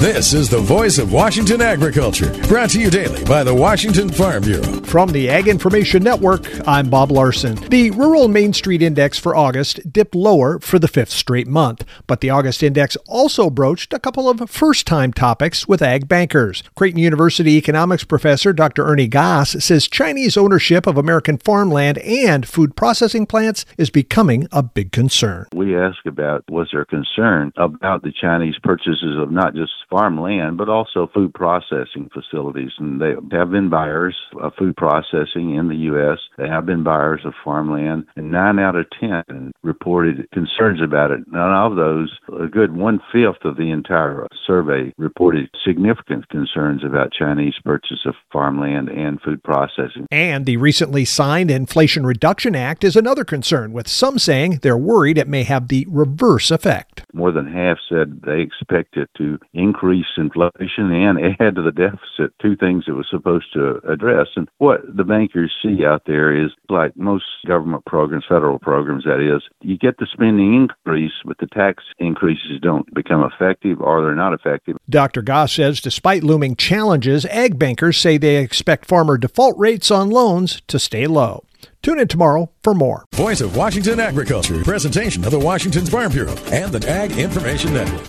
This is the voice of Washington agriculture, brought to you daily by the Washington Farm Bureau. From the Ag Information Network, I'm Bob Larson. The Rural Main Street Index for August dipped lower for the fifth straight month, but the August index also broached a couple of first-time topics with ag bankers. Creighton University economics professor Dr. Ernie Goss says Chinese ownership of American farmland and food processing plants is becoming a big concern. We ask about was there concern about the Chinese purchases of not just farmland, but also food processing facilities. And they have been buyers of food processing in the U.S. They have been buyers of farmland, and 9 out of 10 reported concerns about it. None of those, a good 1/5 of the entire survey reported significant concerns about Chinese purchase of farmland and food processing. And the recently signed Inflation Reduction Act is another concern, with some saying they're worried it may have the reverse effect. More than half said they expect it to increase inflation and add to the deficit, two things it was supposed to address. And what the bankers see out there is, like most government programs, federal programs that is, you get the spending increase, but the tax increases don't become effective or they're not effective. Dr. Goss says despite looming challenges, ag bankers say they expect farmer default rates on loans to stay low. Tune in tomorrow for more. Voice of Washington agriculture, presentation of the Washington Farm Bureau and the Ag Information Network.